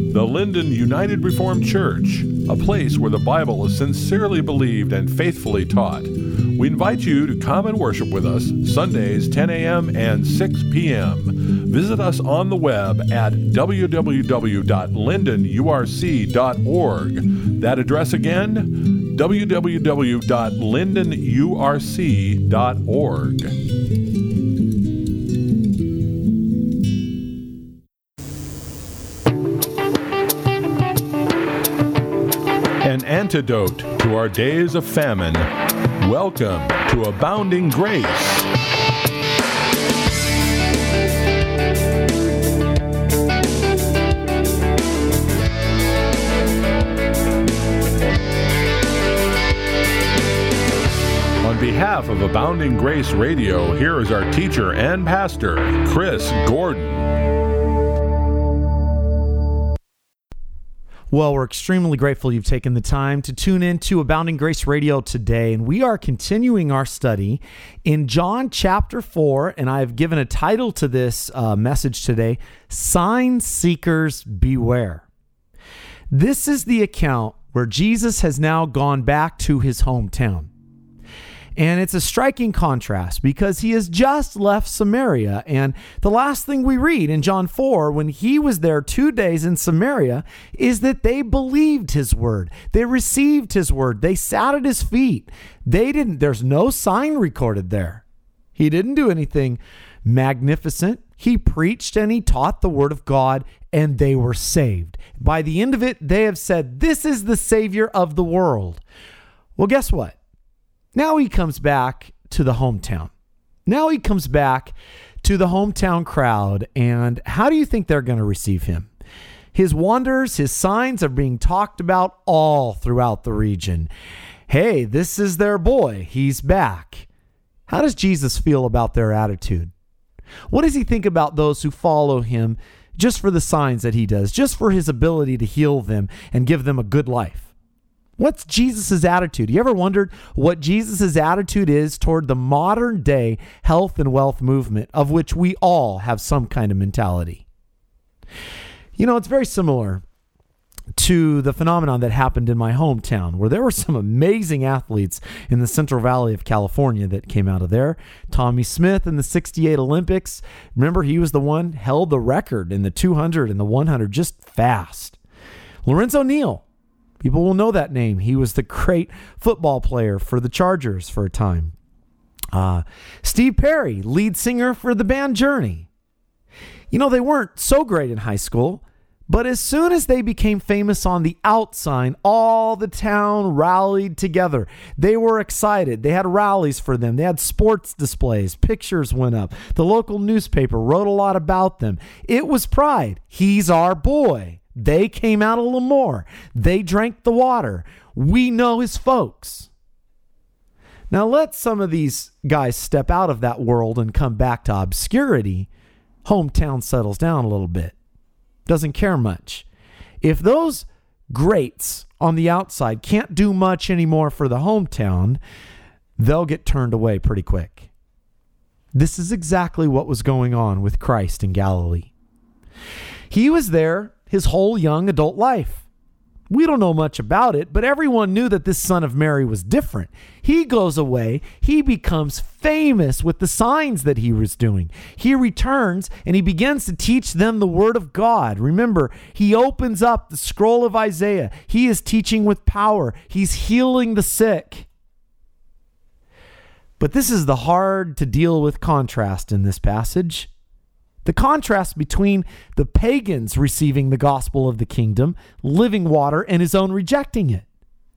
The Linden United Reformed Church, a place where the Bible is sincerely believed and faithfully taught. We invite you to come and worship with us Sundays 10 a.m. and 6 p.m. Visit us on the web at www.lindenurc.org. That address again, www.lindenurc.org. An antidote to our days of famine. Welcome to Abounding Grace. On behalf of Abounding Grace Radio, here is our teacher and pastor, Chris Gordon. Well, we're extremely grateful you've taken the time to tune in to Abounding Grace Radio today, and we are continuing our study in John chapter 4, and I've given a title to this message today, Sign Seekers Beware. This is the account where Jesus has now gone back to his hometown. And it's a striking contrast because he has just left Samaria. And the last thing we read in John 4, when he was there 2 days in Samaria, is that they believed his word. They received his word. They sat at his feet. There's no sign recorded there. He didn't do anything magnificent. He preached and he taught the word of God, and they were saved. By the end of it, they have said, "This is the Savior of the world." Well, guess what? Now he comes back to the hometown. Now he comes back to the hometown crowd, and how do you think they're going to receive him? His wonders, his signs are being talked about all throughout the region. Hey, this is their boy. He's back. How does Jesus feel about their attitude? What does he think about those who follow him just for the signs that he does, just for his ability to heal them and give them a good life? What's Jesus' attitude? You ever wondered what Jesus' attitude is toward the modern day health and wealth movement, of which we all have some kind of mentality? You know, it's very similar to the phenomenon that happened in my hometown, where there were some amazing athletes in the Central Valley of California that came out of there. Tommy Smith in the 68 Olympics. Remember, he was the one held the record in the 200 and the 100 just fast. Lorenzo Neal. People will know that name. He was the great football player for the Chargers for a time. Steve Perry, lead singer for the band Journey. You know, they weren't so great in high school, but as soon as they became famous on the outside, all the town rallied together. They were excited. They had rallies for them. They had sports displays. Pictures went up. The local newspaper wrote a lot about them. It was pride. He's our boy. They came out of Lemoore. They drank the water. We know his folks. Now let some of these guys step out of that world and come back to obscurity. Hometown settles down a little bit. Doesn't care much. If those greats on the outside can't do much anymore for the hometown, they'll get turned away pretty quick. This is exactly what was going on with Christ in Galilee. He was there his whole young adult life. We don't know much about it, but everyone knew that this son of Mary was different. He goes away. He becomes famous with the signs that he was doing. He returns and he begins to teach them the word of God. Remember, he opens up the scroll of Isaiah. He is teaching with power. He's healing the sick. But this is the hard to deal with contrast in this passage. The contrast between the pagans receiving the gospel of the kingdom, living water, and his own rejecting it.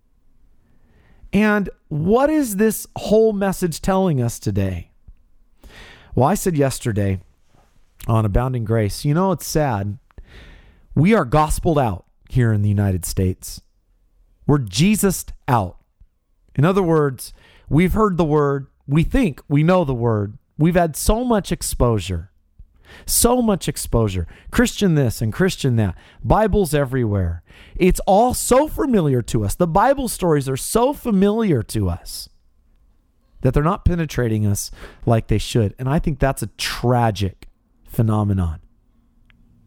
And what is this whole message telling us today? Well, I said yesterday on Abounding Grace, you know, it's sad. We are gospeled out here in the United States. We're Jesused out. In other words, we've heard the word. We think we know the word. We've had so much exposure. So much exposure. Christian this and Christian that. Bibles everywhere. It's all so familiar to us. The Bible stories are so familiar to us that they're not penetrating us like they should. And I think that's a tragic phenomenon.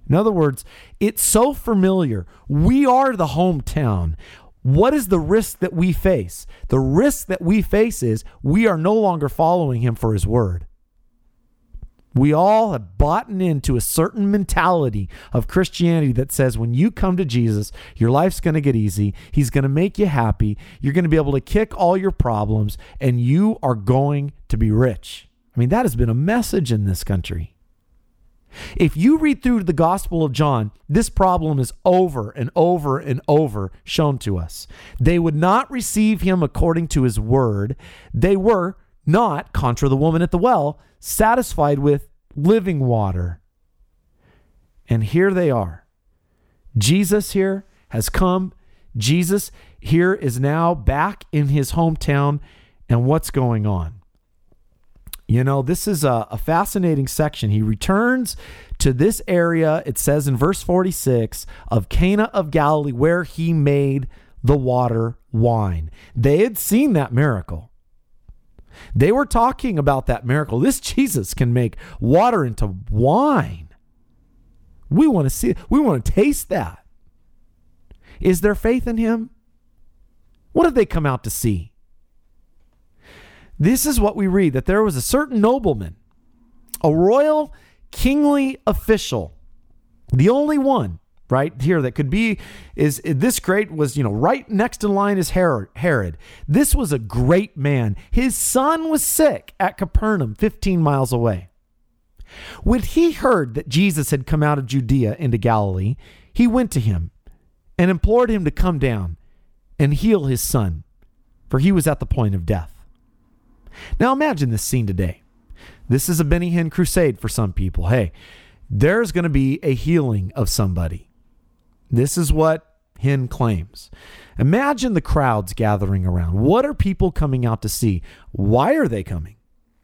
In other words, it's so familiar. We are the hometown. What is the risk that we face? The risk that we face is we are no longer following him for his word. We all have bought into a certain mentality of Christianity that says when you come to Jesus, your life's going to get easy. He's going to make you happy. You're going to be able to kick all your problems, and you are going to be rich. I mean, that has been a message in this country. If you read through the Gospel of John, this problem is over and over and over shown to us. They would not receive him according to his word. They were not, contra the woman at the well, satisfied with living water. And here they are. Jesus here has come. Jesus here is now back in his hometown. And what's going on? You know, this is a fascinating section. He returns to this area, it says in verse 46, of Cana of Galilee, where he made the water wine. They had seen that miracle. They were talking about that miracle. This Jesus can make water into wine. We want to see it. We want to taste that. Is there faith in him? What did they come out to see? This is what we read, that there was a certain nobleman, a royal kingly official, the only one right here that could be, is this great, was, right next in line is Herod. This was a great man. His son was sick at Capernaum, 15 miles away. When he heard that Jesus had come out of Judea into Galilee, he went to him and implored him to come down and heal his son, for he was at the point of death. Now imagine this scene today. This is a Benny Hinn crusade for some people. Hey, there's going to be a healing of somebody. This is what Hinn claims. Imagine the crowds gathering around. What are people coming out to see? Why are they coming?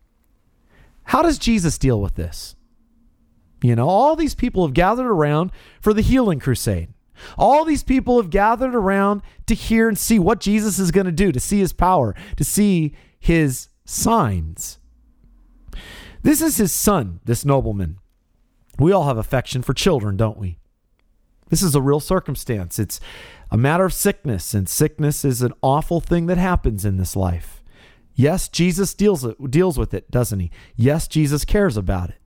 How does Jesus deal with this? All these people have gathered around for the healing crusade. All these people have gathered around to hear and see what Jesus is going to do, to see his power, to see his signs. This is his son, this nobleman. We all have affection for children, don't we? This is a real circumstance. It's a matter of sickness, and sickness is an awful thing that happens in this life. Yes, Jesus deals with it, doesn't he? Yes, Jesus cares about it.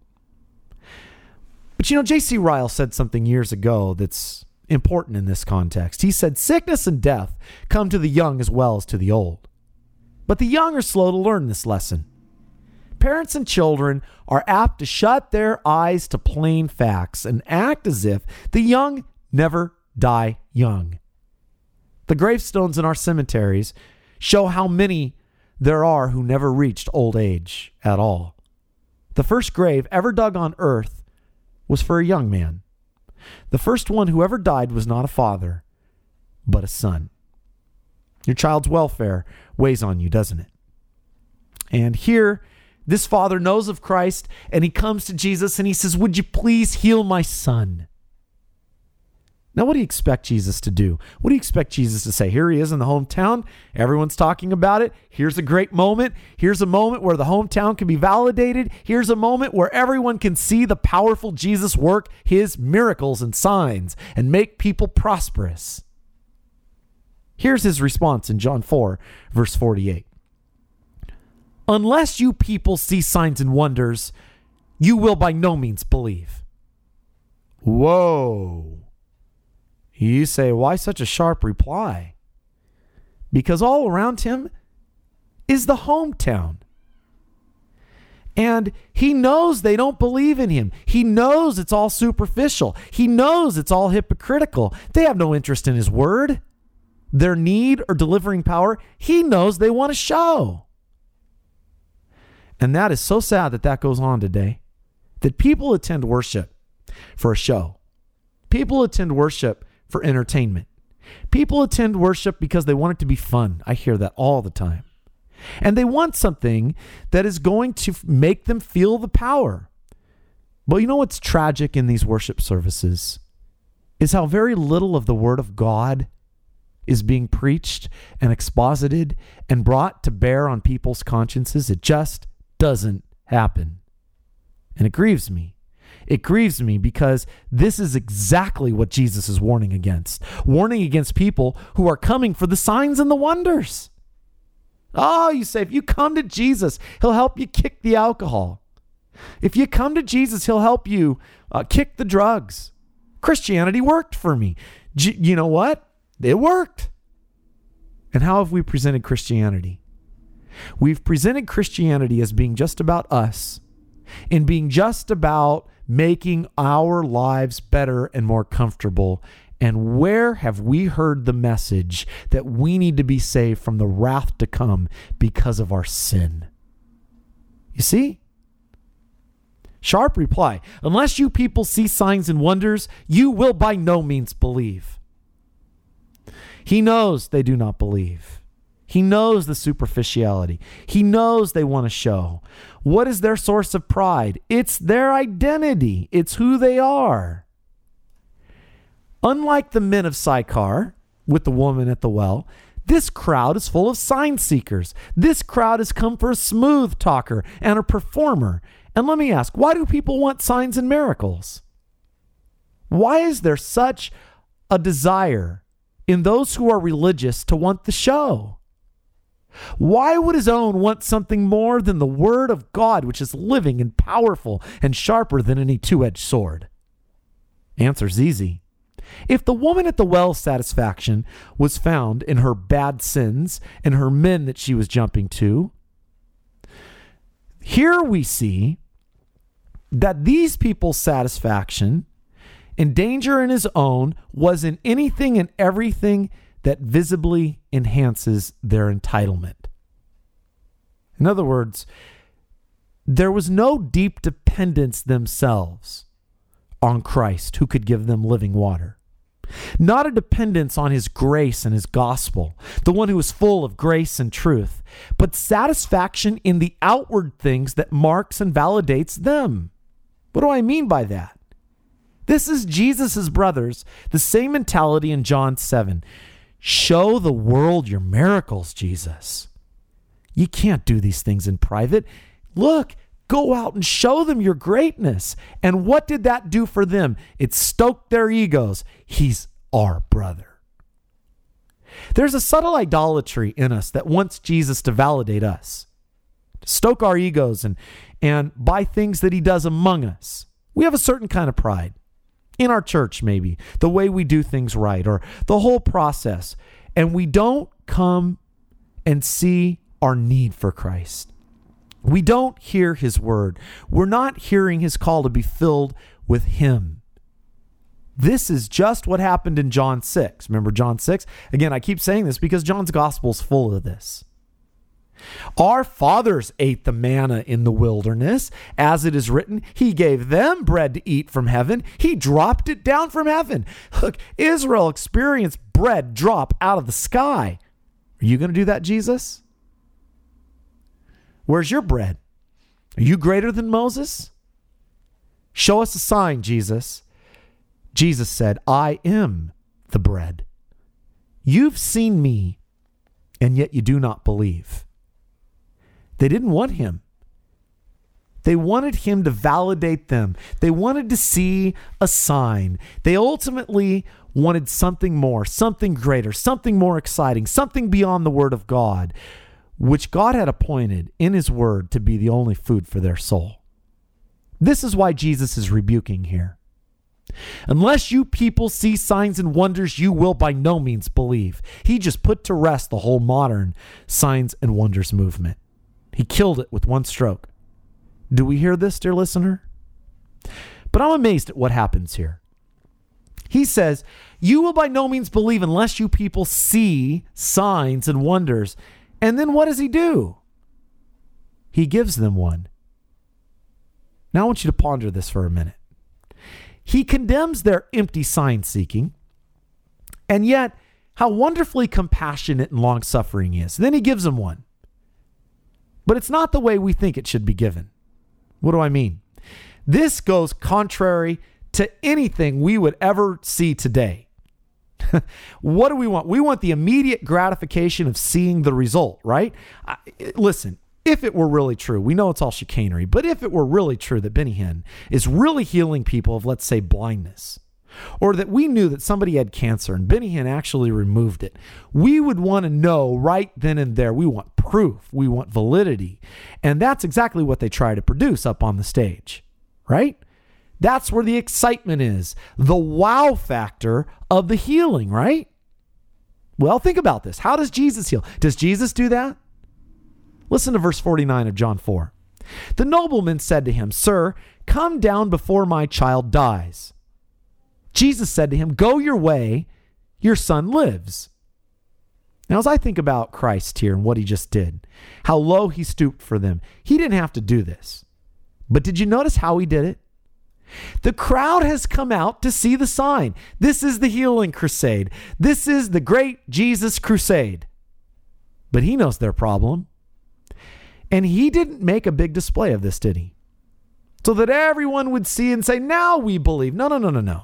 But J.C. Ryle said something years ago that's important in this context. He said, sickness and death come to the young as well as to the old. But the young are slow to learn this lesson. Parents and children are apt to shut their eyes to plain facts and act as if the young never die young. The gravestones in our cemeteries show how many there are who never reached old age at all. The first grave ever dug on earth was for a young man. The first one who ever died was not a father, but a son. Your child's welfare weighs on you, doesn't it? And here, this father knows of Christ, and he comes to Jesus and he says, would you please heal my son? Now, what do you expect Jesus to do? What do you expect Jesus to say? Here he is in the hometown. Everyone's talking about it. Here's a great moment. Here's a moment where the hometown can be validated. Here's a moment where everyone can see the powerful Jesus work his miracles and signs and make people prosperous. Here's his response in John 4, verse 48. Unless you people see signs and wonders, you will by no means believe. Whoa. You say, why such a sharp reply? Because all around him is the hometown. And he knows they don't believe in him. He knows it's all superficial. He knows it's all hypocritical. They have no interest in his word, their need, or delivering power. He knows they want to show. And that is so sad that goes on today, that people attend worship for a show. People attend worship for entertainment. People attend worship because they want it to be fun. I hear that all the time. And they want something that is going to make them feel the power. But you know what's tragic in these worship services is how very little of the Word of God is being preached and exposited and brought to bear on people's consciences. It just doesn't happen. And it grieves me. It grieves me because this is exactly what Jesus is warning against people who are coming for the signs and the wonders. Oh, you say, if you come to Jesus, he'll help you kick the alcohol. If you come to Jesus, he'll help you kick the drugs. Christianity worked for me. You know what? It worked. And how have we presented Christianity? We've presented Christianity as being just about us and being just about making our lives better and more comfortable. And where have we heard the message that we need to be saved from the wrath to come because of our sin? You see? Sharp reply, unless you people see signs and wonders, you will by no means believe. He knows they do not believe. He knows the superficiality. He knows they want to show. What is their source of pride? It's their identity. It's who they are. Unlike the men of Sychar with the woman at the well, this crowd is full of sign seekers. This crowd has come for a smooth talker and a performer. And let me ask, why do people want signs and miracles? Why is there such a desire in those who are religious to want the show? Why would his own want something more than the word of God, which is living and powerful and sharper than any two-edged sword? Answer's easy. If the woman at the well's satisfaction was found in her bad sins and her men that she was jumping to, here we see that these people's satisfaction and danger in his own was in anything and everything that visibly enhances their entitlement. In other words, there was no deep dependence themselves on Christ who could give them living water. Not a dependence on his grace and his gospel, the one who is full of grace and truth, but satisfaction in the outward things that marks and validates them. What do I mean by that? This is Jesus's brothers, the same mentality in John 7. Show the world your miracles, Jesus. You can't do these things in private. Look, go out and show them your greatness. And what did that do for them? It stoked their egos. He's our brother. There's a subtle idolatry in us that wants Jesus to validate us, to stoke our egos and by things that he does among us. We have a certain kind of pride. In our church, maybe, the way we do things right, or the whole process. And we don't come and see our need for Christ. We don't hear his word. We're not hearing his call to be filled with him. This is just what happened in John 6. Remember John 6? Again, I keep saying this because John's gospel is full of this. Our fathers ate the manna in the wilderness. As it is written, he gave them bread to eat from heaven. He dropped it down from heaven. Look, Israel experienced bread drop out of the sky. Are you going to do that, Jesus? Where's your bread? Are you greater than Moses? Show us a sign, Jesus. Jesus said, I am the bread. You've seen me, and yet you do not believe. They didn't want him. They wanted him to validate them. They wanted to see a sign. They ultimately wanted something more, something greater, something more exciting, something beyond the word of God, which God had appointed in his word to be the only food for their soul. This is why Jesus is rebuking here. Unless you people see signs and wonders, you will by no means believe. He just put to rest the whole modern signs and wonders movement. He killed it with one stroke. Do we hear this, dear listener? But I'm amazed at what happens here. He says, you will by no means believe unless you people see signs and wonders. And then what does he do? He gives them one. Now I want you to ponder this for a minute. He condemns their empty sign seeking, and yet how wonderfully compassionate and long-suffering he is. Then he gives them one. But it's not the way we think it should be given. What do I mean? This goes contrary to anything we would ever see today. What do we want? We want the immediate gratification of seeing the result, right? Listen, if it were really true, we know it's all chicanery, but if it were really true that Benny Hinn is really healing people of, let's say, blindness, or that we knew that somebody had cancer and Benny Hinn actually removed it, we would want to know right then and there. We want proof. We want validity. And that's exactly what they try to produce up on the stage, right? That's where the excitement is, the wow factor of the healing, right? Well, think about this. How does Jesus heal? Does Jesus do that? Listen to verse 49 of John 4. The nobleman said to him, "Sir, come down before my child dies." Jesus said to him, "Go your way, your son lives." Now, as I think about Christ here and what he just did, how low he stooped for them, he didn't have to do this. But did you notice how he did it? The crowd has come out to see the sign. This is the healing crusade. This is the great Jesus crusade. But he knows their problem. And he didn't make a big display of this, did he? So that everyone would see and say, now we believe. No.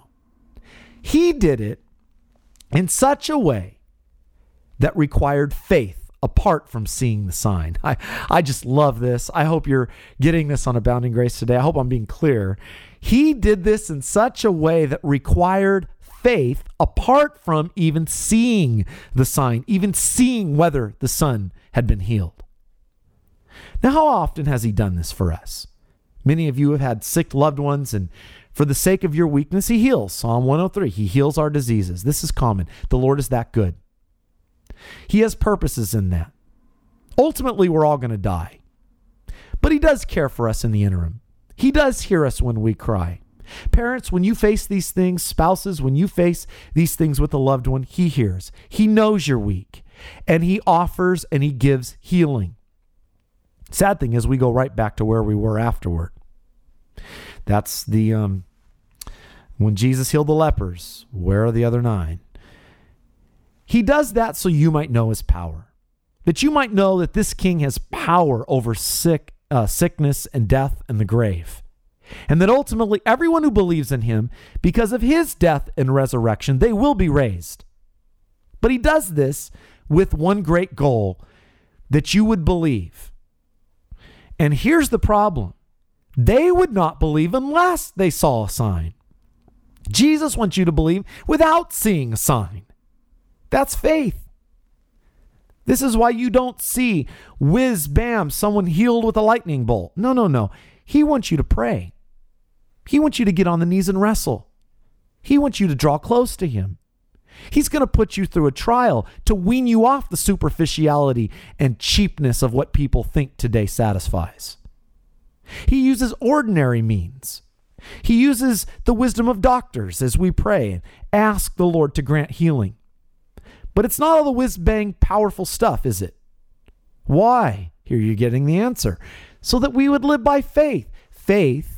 He did it in such a way that required faith apart from seeing the sign. I just love this. I hope you're getting this on Abounding Grace today. I hope I'm being clear. He did this in such a way that required faith apart from even seeing the sign, even seeing whether the son had been healed. Now, how often has he done this for us? Many of you have had sick loved ones, and for the sake of your weakness, he heals. Psalm 103, he heals our diseases. This is common. The Lord is that good. He has purposes in that. Ultimately, we're all going to die. But he does care for us in the interim. He does hear us when we cry. Parents, when you face these things, spouses, when you face these things with a loved one, he hears. He knows you're weak, and he offers and he gives healing. Sad thing is we go right back to where we were afterward. That's the, when Jesus healed the lepers, where are the other 9? He does that so you might know his power. That you might know that this king has power over sickness and death and the grave. And that ultimately everyone who believes in him, because of his death and resurrection, they will be raised. But he does this with one great goal, that you would believe. And here's the problem. They would not believe unless they saw a sign. Jesus wants you to believe without seeing a sign. That's faith. This is why you don't see whiz bam, someone healed with a lightning bolt. No. He wants you to pray. He wants you to get on the knees and wrestle. He wants you to draw close to him. He's going to put you through a trial to wean you off the superficiality and cheapness of what people think today satisfies. He uses ordinary means. He uses the wisdom of doctors as we pray and ask the Lord to grant healing. But it's not all the whiz-bang powerful stuff, is it? Why? Here you're getting the answer. So that we would live by faith. Faith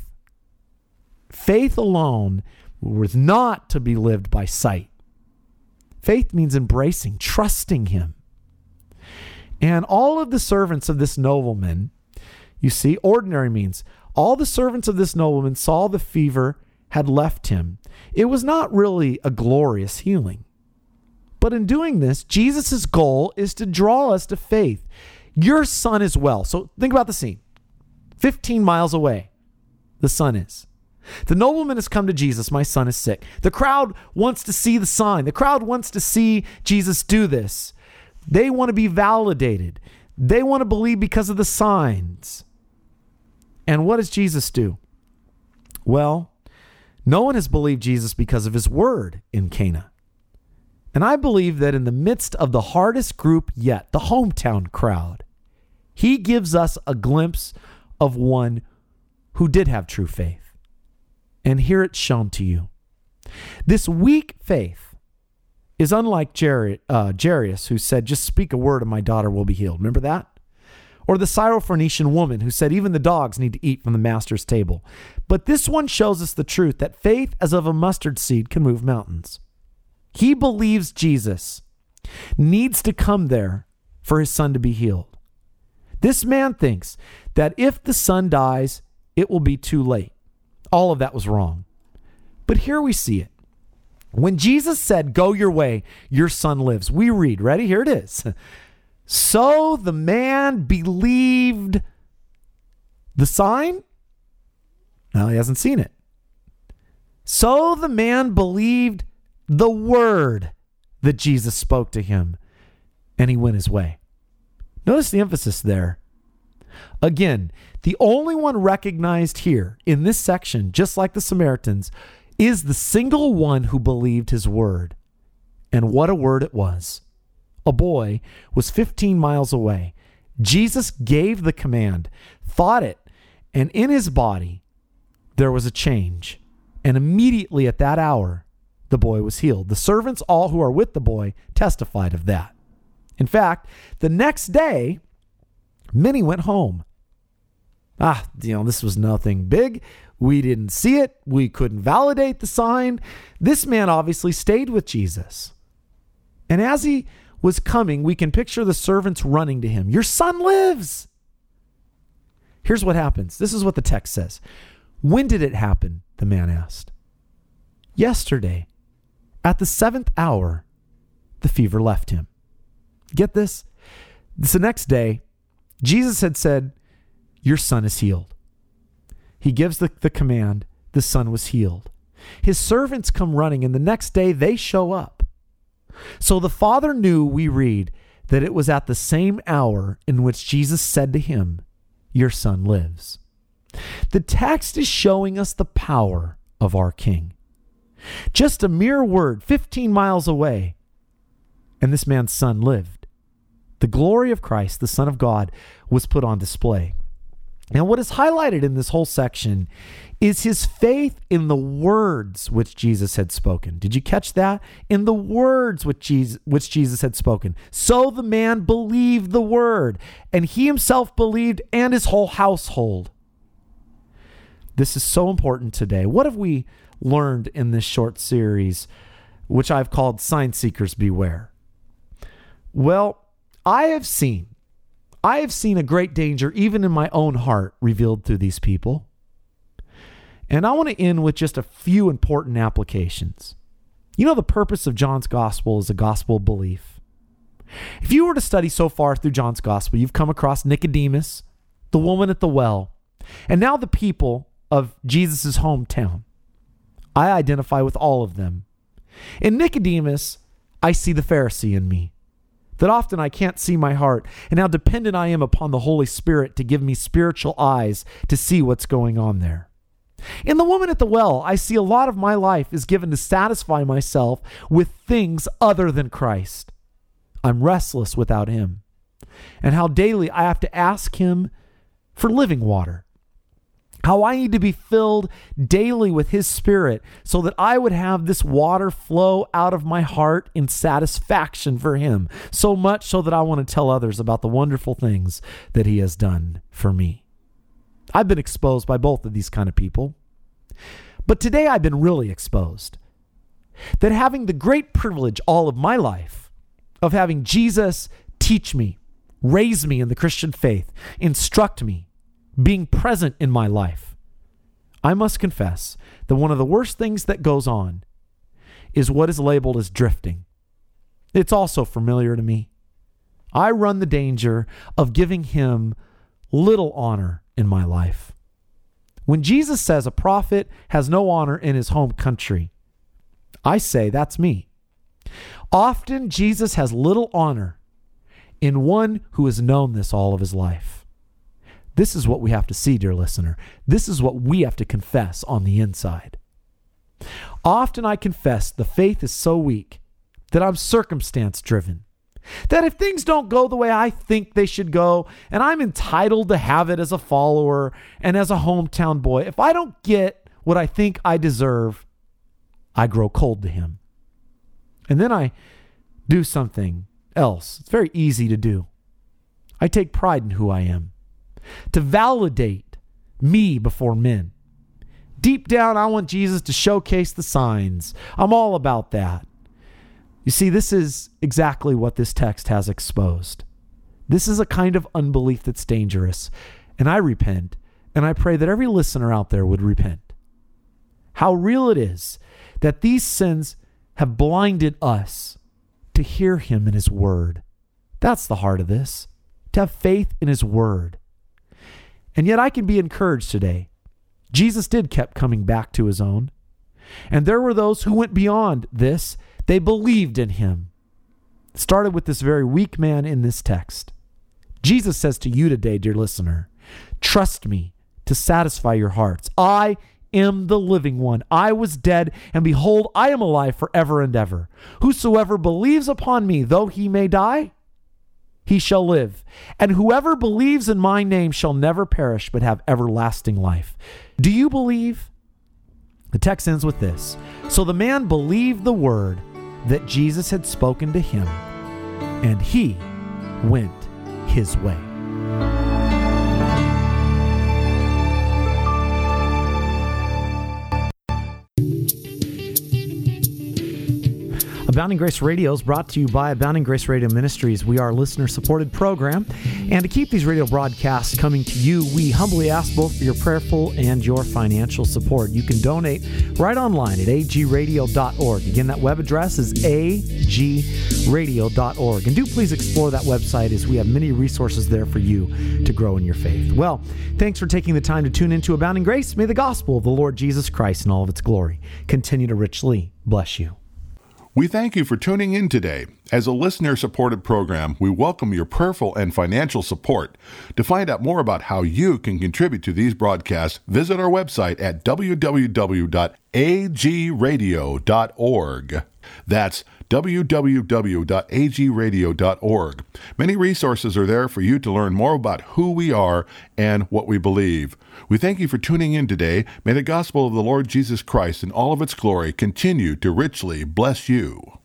alone was not to be lived by sight. Faith means embracing, trusting him. And all of the servants of this nobleman, you see, ordinary means, all the servants of this nobleman saw the fever had left him. It was not really a glorious healing. But in doing this, Jesus' goal is to draw us to faith. Your son is well. So think about the scene. 15 miles away, the son is. The nobleman has come to Jesus. My son is sick. The crowd wants to see the sign. The crowd wants to see Jesus do this. They want to be validated. They want to believe because of the signs. And what does Jesus do? Well, no one has believed Jesus because of his word in Cana. And I believe that in the midst of the hardest group yet, the hometown crowd, he gives us a glimpse of one who did have true faith. And here it's shown to you. This weak faith is unlike Jairus, who said, just speak a word and my daughter will be healed. Remember that? Or the Syrophoenician woman who said, even the dogs need to eat from the master's table. But this one shows us the truth that faith as of a mustard seed can move mountains. He believes Jesus needs to come there for his son to be healed. This man thinks that if the son dies, it will be too late. All of that was wrong. But here we see it. When Jesus said, go your way, your son lives. We read, ready? Here it is. So the man believed the sign? No, he hasn't seen it. So the man believed the word that Jesus spoke to him, and he went his way. Notice the emphasis there. Again, the only one recognized here in this section, just like the Samaritans, is the single one who believed his word. And what a word it was. A boy was 15 miles away. Jesus gave the command, thought it, and in his body there was a change. And immediately at that hour, the boy was healed. The servants, all who are with the boy, testified of that. In fact, the next day, many went home. This was nothing big. We didn't see it. We couldn't validate the sign. This man obviously stayed with Jesus. And as he was coming, we can picture the servants running to him. Your son lives. Here's what happens. This is what the text says. When did it happen? The man asked. Yesterday, at the 7th hour, the fever left him. Get this? The next day, Jesus had said, your son is healed. He gives the command. The son was healed. His servants come running, and the next day they show up. So the father knew, we read, that it was at the same hour in which Jesus said to him, your son lives. The text is showing us the power of our King. Just a mere word, 15 miles away, and this man's son lived. The glory of Christ, the Son of God, was put on display. And what is highlighted in this whole section is his faith in the words which Jesus had spoken. Did you catch that? In the words which Jesus had spoken. So the man believed the word, and he himself believed, and his whole household. This is so important today. What have we learned in this short series, which I've called Sign Seekers Beware? Well, I have seen a great danger, even in my own heart, revealed through these people. And I want to end with just a few important applications. You know, the purpose of John's gospel is a gospel of belief. If you were to study so far through John's gospel, you've come across Nicodemus, the woman at the well, and now the people of Jesus' hometown. I identify with all of them. In Nicodemus, I see the Pharisee in me. That often I can't see my heart, and how dependent I am upon the Holy Spirit to give me spiritual eyes to see what's going on there. In the woman at the well, I see a lot of my life is given to satisfy myself with things other than Christ. I'm restless without him, and how daily I have to ask him for living water. How I need to be filled daily with his Spirit so that I would have this water flow out of my heart in satisfaction for him. So much so that I want to tell others about the wonderful things that he has done for me. I've been exposed by both of these kind of people. But today I've been really exposed. That having the great privilege all of my life of having Jesus teach me, raise me in the Christian faith, instruct me, being present in my life, I must confess that one of the worst things that goes on is what is labeled as drifting. It's also familiar to me. I run the danger of giving him little honor in my life. When Jesus says a prophet has no honor in his home country, I say that's me. Often Jesus has little honor in one who has known this all of his life. This is what we have to see, dear listener. This is what we have to confess on the inside. Often I confess the faith is so weak that I'm circumstance driven. That if things don't go the way I think they should go, and I'm entitled to have it as a follower and as a hometown boy, if I don't get what I think I deserve, I grow cold to him. And then I do something else. It's very easy to do. I take pride in who I am, to validate me before men. Deep down, I want Jesus to showcase the signs. I'm all about that. You see, this is exactly what this text has exposed. This is a kind of unbelief that's dangerous. And I repent, and I pray that every listener out there would repent. How real it is that these sins have blinded us to hear him in his word. That's the heart of this, to have faith in his word. And yet I can be encouraged today. Jesus did keep coming back to his own. And there were those who went beyond this. They believed in him. It started with this very weak man in this text. Jesus says to you today, dear listener, trust me to satisfy your hearts. I am the living one. I was dead, and behold, I am alive forever and ever. Whosoever believes upon me, though he may die, he shall live. And whoever believes in my name shall never perish, but have everlasting life. Do you believe? The text ends with this. So the man believed the word that Jesus had spoken to him, and he went his way. Abounding Grace Radio is brought to you by Abounding Grace Radio Ministries. We are a listener-supported program. And to keep these radio broadcasts coming to you, we humbly ask both for your prayerful and your financial support. You can donate right online at agradio.org. Again, that web address is agradio.org. And do please explore that website, as we have many resources there for you to grow in your faith. Well, thanks for taking the time to tune into Abounding Grace. May the gospel of the Lord Jesus Christ in all of its glory continue to richly bless you. We thank you for tuning in today. As a listener-supported program, we welcome your prayerful and financial support. To find out more about how you can contribute to these broadcasts, visit our website at www.agradio.org. That's www.agradio.org. Many resources are there for you to learn more about who we are and what we believe. We thank you for tuning in today. May the gospel of the Lord Jesus Christ in all of its glory continue to richly bless you.